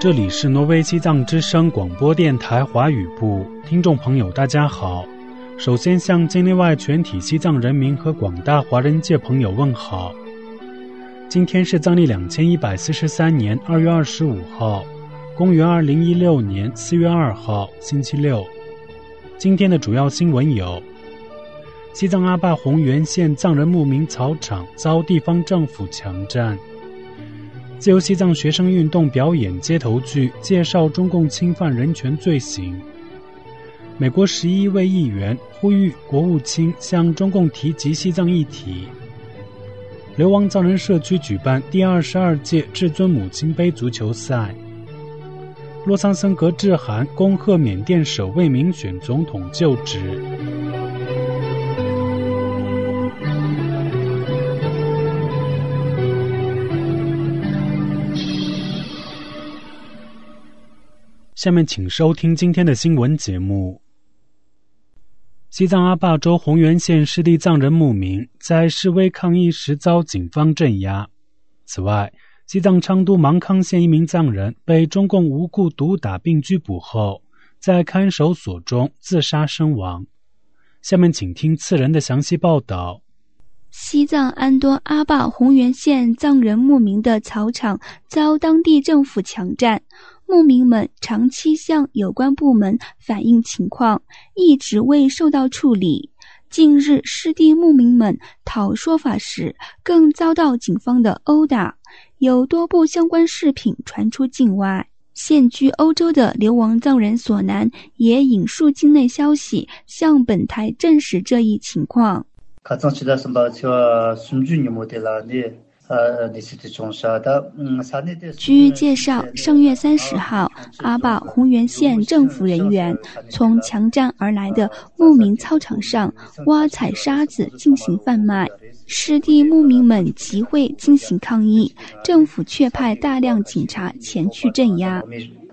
这里是挪威西藏之声广播电台华语部，听众朋友大家好。首先向境内外全体西藏人民和广大华人界朋友问好。今天是藏历2143年2月25号，公元2016年4月2号，星期六。今天的主要新闻有：西藏阿坝洪源县藏人牧民草场遭地方政府强占；自由西藏学生运动表演街头剧，介绍中共侵犯人权罪行；美国11位议员呼吁国务卿向中共提及西藏议题；流亡藏人社区举办第22届至尊母亲杯足球赛；洛桑森格致函恭贺缅甸首位民选总统就职。下面请收听今天的新闻节目。西藏阿坝州洪源县湿地藏人牧民在示威抗议时遭警方镇压。此外，西藏昌都芒康县一名藏人被中共无故毒打并拘捕后，在看守所中自杀身亡。下面请听次人的详细报道。 西藏安多阿坝洪源县藏人牧民的草场遭当地政府强占，牧民们长期向有关部门反映情况，一直未受到处理。近日湿地牧民们讨说法时，更遭到警方的殴打，有多部相关视频传出境外。现居欧洲的流亡藏人索南也引述境内消息向本台证实这一情况。据介绍，上月30号，阿坝洪源县政府人员从强占而来的牧民操场上挖采沙子进行贩卖，湿地牧民们集会进行抗议，政府却派大量警察前去镇压。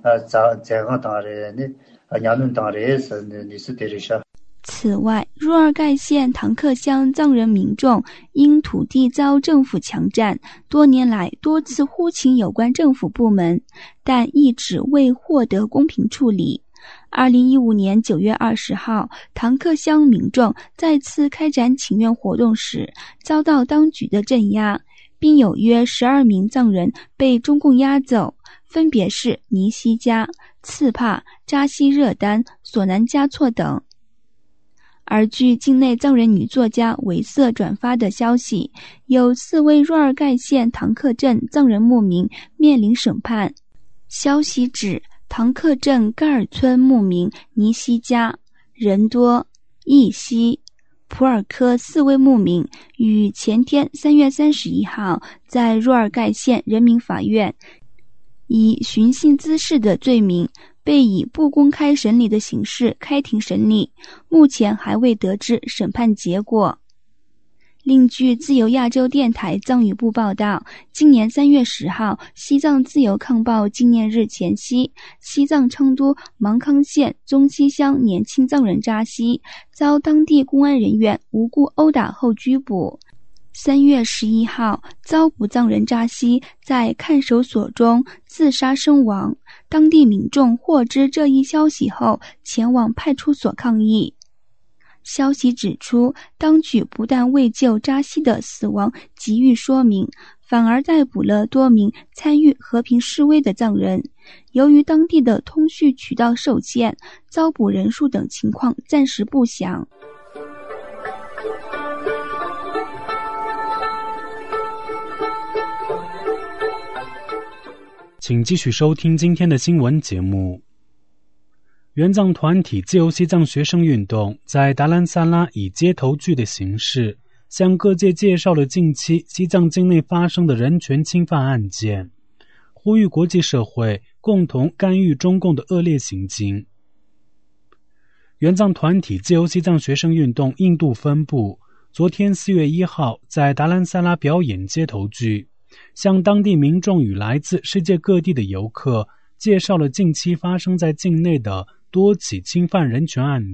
此外，若尔盖县唐克乡藏人民众因土地遭政府强占，多年来多次呼请有关政府部门，但一直未获得公平处理。2015年9月20号，唐克乡民众再次开展请愿活动时，遭到当局的镇压，并有约12名藏人被中共押走，分别是尼西加、次帕、扎西热丹、索南加措等。而据境内藏人女作家维瑟转发的消息，有4位若尔盖县唐克镇藏人牧民面临审判。消息指，唐克镇盖尔村牧民尼西加、仁多、义西、普尔科4位牧民于前天3月31号在若尔盖县人民法院以寻衅滋事的罪名被以不公开审理的形式开庭审理，目前还未得知审判结果。另据自由亚洲电台藏语部报道，今年3月10号，西藏自由抗暴纪念日前夕，西藏昌都芒康县宗西乡年轻藏人扎西遭当地公安人员无故殴打后拘捕。3月11号，遭捕藏人扎西在看守所中自杀身亡。当地民众获知这一消息后，前往派出所抗议。消息指出，当局不但未就扎西的死亡给予说明，反而逮捕了多名参与和平示威的藏人。由于当地的通讯渠道受限，遭捕人数等情况暂时不详。 请继续收听今天的新闻节目。原藏团体自由西藏学生运动在达兰萨拉以街头剧的形式向各界介绍了近期西藏境内发生的人权侵犯案件，呼吁国际社会共同干预中共的恶劣行径。原藏团体自由西藏学生运动印度分部昨天4月1号在达兰萨拉表演街头剧，向当地民众与来自世界各地的游客介绍了近期发生在境内的多起侵犯人权案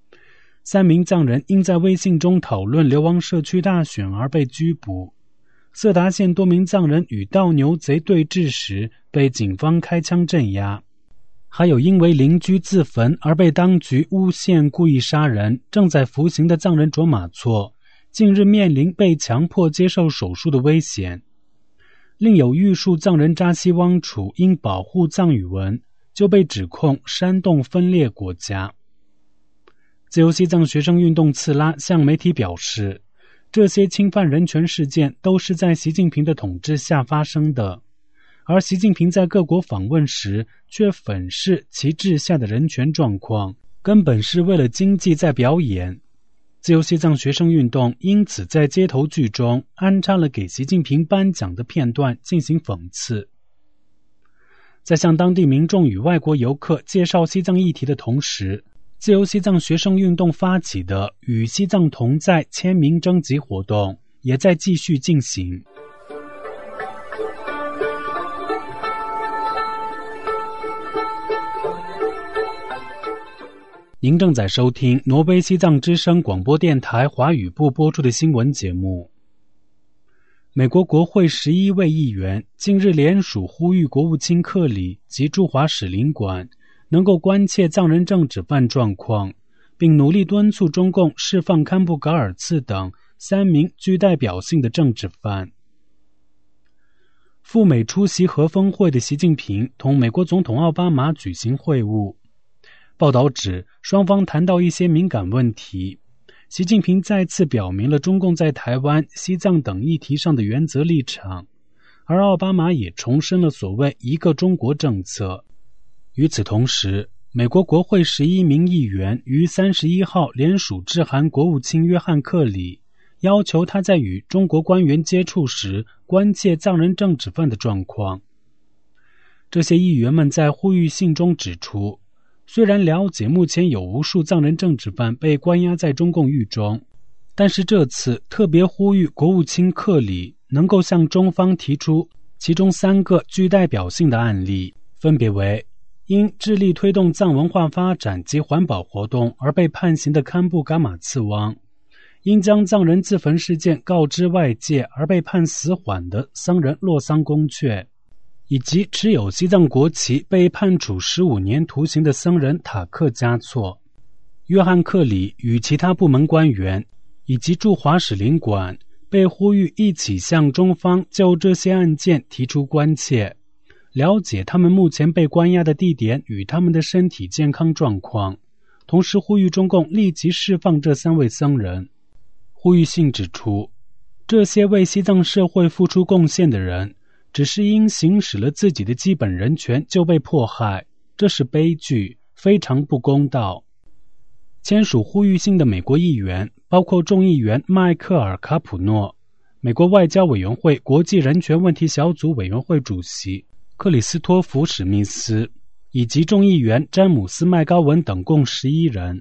例。3名藏人因在微信中讨论流亡社区大选而被拘捕， 色达县多名藏人与盗牛贼对峙时被警方开枪镇压，还有因为邻居自焚而被当局诬陷故意杀人正在服刑的藏人卓玛措，近日面临被强迫接受手术的危险。另有玉树藏人扎西汪楚因保护藏语文就被指控煽动分裂国家。自由西藏学生运动次拉向媒体表示，这些侵犯人权事件都是在习近平的统治下发生的，而习近平在各国访问时却粉饰其治下的人权状况，根本是为了经济在表演。自由西藏学生运动因此在街头剧中安插了给习近平颁奖的片段进行讽刺。在向当地民众与外国游客介绍西藏议题的同时，自由西藏学生运动发起的与西藏同在签名征集活动也在继续进行。您正在收听挪威西藏之声广播电台华语部播出的新闻节目。美国国会11位议员近日联署呼吁国务卿克里及驻华使领馆能够关切藏人政治犯状况，并努力敦促中共释放堪布噶尔次等3名具代表性的政治犯。赴美出席核峰会的习近平同美国总统奥巴马举行会晤。报道指，双方谈到一些敏感问题，习近平再次表明了中共在台湾、西藏等议题上的原则立场，而奥巴马也重申了所谓一个中国政策。与此同时，美国国会11名议员于31号联署致函国务卿约翰·克里，要求他在与中国官员接触时关切藏人政治犯的状况。这些议员们在呼吁信中指出，虽然了解目前有无数藏人政治犯被关押在中共狱中，但是这次特别呼吁国务卿克里能够向中方提出其中3个具代表性的案例，分别为因致力推动藏文化发展及环保活动而被判刑的堪布噶玛次汪，因将藏人自焚事件告知外界而被判死缓的僧人洛桑公雀，以及持有西藏国旗被判处15年徒刑的僧人塔克加措。约翰·克里与其他部门官员以及驻华使领馆被呼吁一起向中方就这些案件提出关切，了解他们目前被关押的地点与他们的身体健康状况，同时呼吁中共立即释放这3位僧人。呼吁信指出，这些为西藏社会付出贡献的人只是因行使了自己的基本人权就被迫害，这是悲剧，非常不公道。签署呼吁信的美国议员包括众议员迈克尔·卡普诺、美国外交委员会国际人权问题小组委员会主席克里斯托弗·史密斯，以及众议员詹姆斯·麦高文等共11人。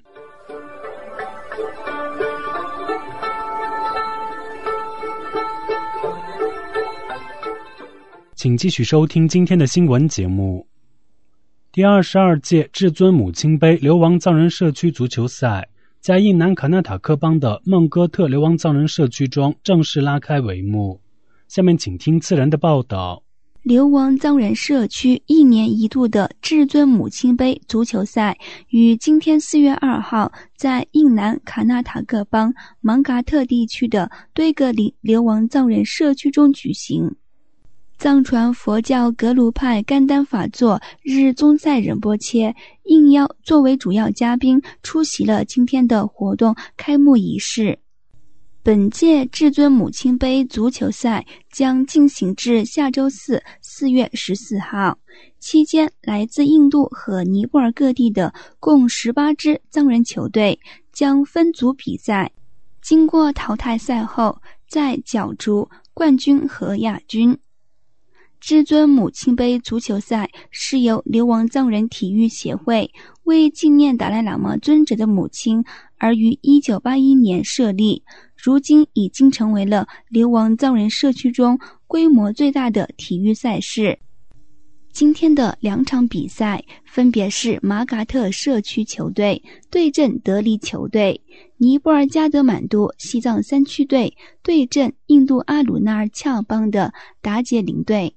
请继续收听今天的新闻节目。第22届至尊母亲杯流亡藏人社区足球赛在印南卡纳塔克邦的孟哥特流亡藏人社区中正式拉开帷幕。下面请听次人的报道。 流亡藏人社区1年1度的至尊母亲杯足球赛于今天4月2号在印南卡纳塔克邦芒嘎特地区的堆格里流亡藏人社区中举行。藏传佛教格鲁派甘丹法座日宗赛仁波切应邀作为主要嘉宾出席了今天的活动开幕仪式。本届至尊母亲杯足球赛将进行至下周四4月14号，期间来自印度和尼泊尔各地的共18支藏人球队将分组比赛，经过淘汰赛后再角逐冠军和亚军。至尊母亲杯足球赛是由流亡藏人体育协会为纪念达赖喇嘛尊者的母亲而于1981年设立，如今已经成为了流亡藏人社区中规模最大的体育赛事。 今天的2场比赛分别是马嘎特社区球队对阵德里球队，尼泊尔加德满都西藏3区队对阵印度阿鲁纳尔恰尔邦的达杰林队。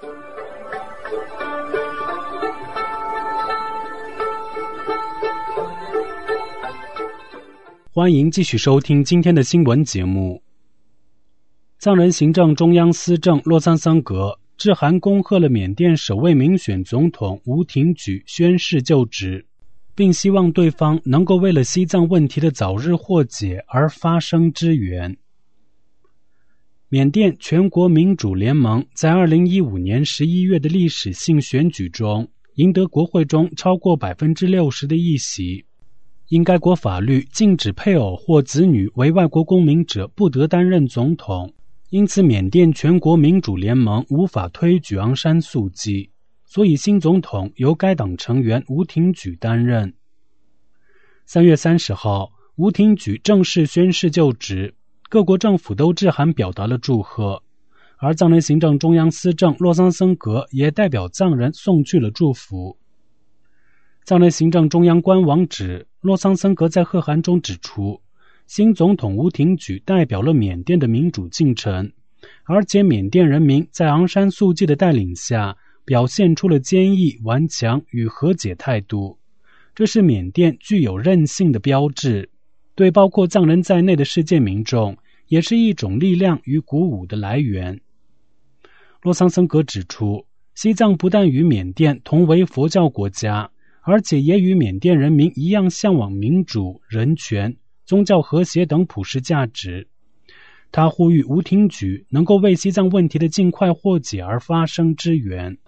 欢迎继续收听今天的新闻节目。藏人行政中央司政洛桑桑格致函恭贺了缅甸首位民选总统吴廷举宣誓就职，并希望对方能够为了西藏问题的早日获解而发声支援。缅甸全国民主联盟在2015年11月的历史性选举中赢得国会中超过 60% 的议席，因该国法律禁止配偶或子女为外国公民者不得担任总统，因此缅甸全国民主联盟无法推举昂山素季，所以新总统由该党成员吴廷举担任。3月30号，吴廷举正式宣誓就职，各国政府都致函表达了祝贺，而藏人行政中央司政洛桑桑格也代表藏人送去了祝福。藏人行政中央官网指，洛桑桑格在贺函中指出，新总统吴廷举代表了缅甸的民主进程，而且缅甸人民在昂山素季的带领下表现出了坚毅、顽强与和解态度，这是缅甸具有韧性的标志，对包括藏人在内的世界民众也是一种力量与鼓舞的来源。洛桑桑格指出，西藏不但与缅甸同为佛教国家，而且也与缅甸人民一样向往民主、人权、宗教和谐等普世价值。他呼吁吴廷举能够为西藏问题的尽快获解而发声支援。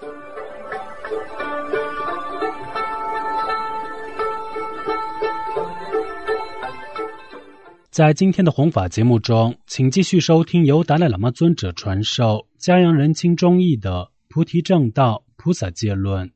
在今天的弘法节目中，请继续收听由达赖喇嘛尊者传授嘉阳人亲中译的菩提正道菩萨戒论。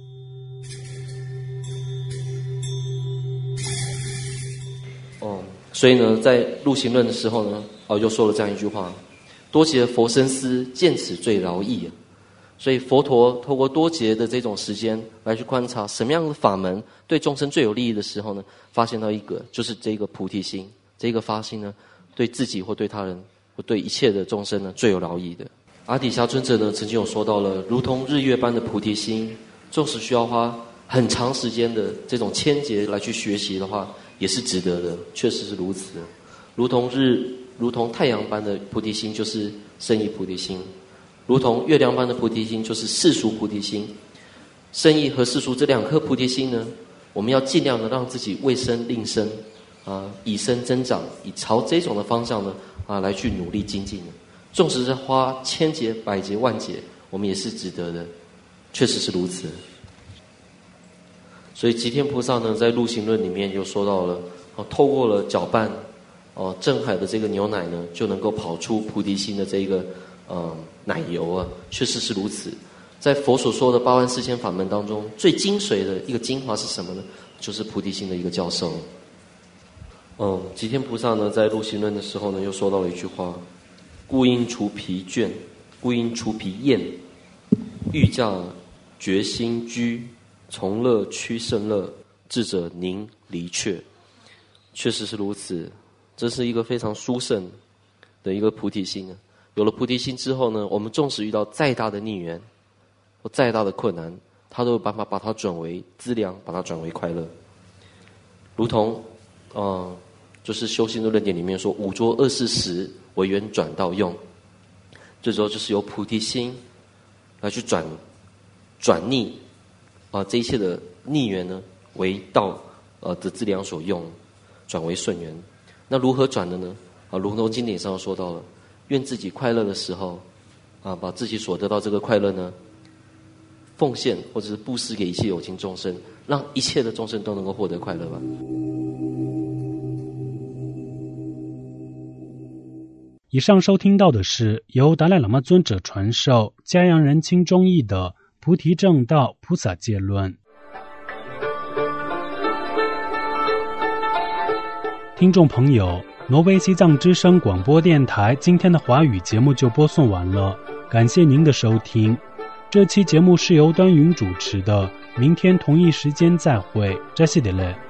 所以呢，在入行论的时候呢，又说了这样一句话：多劫佛深思，见此最饶益。所以佛陀透过多劫的这种时间来去观察什么样的法门对众生最有利益的时候呢，发现到一个就是这个菩提心，这个发心呢，对自己或对他人或对一切的众生呢最有饶益的。阿底峡尊者呢曾经有说到了，如同日月般的菩提心，纵使需要花很长时间的这种千劫来去学习的话，也是值得的，确实是如此。如同太阳般的菩提心就是圣意菩提心，如同月亮般的菩提心就是世俗菩提心。圣意和世俗这2颗菩提心呢，我们要尽量的让自己为生令生以身增长，以朝这种的方向呢来去努力精进的。纵使是花千劫、百劫、万劫，我们也是值得的，确实是如此。所以吉天菩萨呢，在入行论里面就说到了，透过了搅拌正海的这个牛奶呢，就能够跑出菩提心的这个奶油啊，确实是如此。在佛所说的84000法门当中，最精髓的一个精华是什么呢？就是菩提心的一个教授。吉天菩萨呢，在入行论的时候呢，又说到了一句话：故应除疲倦，故应除疲厌，欲驾决心居，从乐趋胜乐，智者宁离却。确实是如此，这是一个非常殊胜的一个菩提心啊。有了菩提心之后呢，我们纵使遇到再大的逆缘或再大的困难，他都有办法把它转为资粮，把它转为快乐。如同就是修心的论点里面说，五浊恶世时，唯愿转道用。最主要就是由菩提心来去转逆这一切的逆缘呢，为道的资粮所用，转为顺缘。那如何转的呢？如同经典上说到了，愿自己快乐的时候把自己所得到这个快乐呢，奉献或者是布施给一切有情众生，让一切的众生都能够获得快乐吧。 以上收听到的是由达赖喇嘛尊者传授嘉阳人亲中译的菩提正道菩萨戒论。听众朋友，挪威西藏之声广播电台今天的华语节目就播送完了，感谢您的收听。 这期节目是由端云主持的，明天同一时间再会，扎西德勒。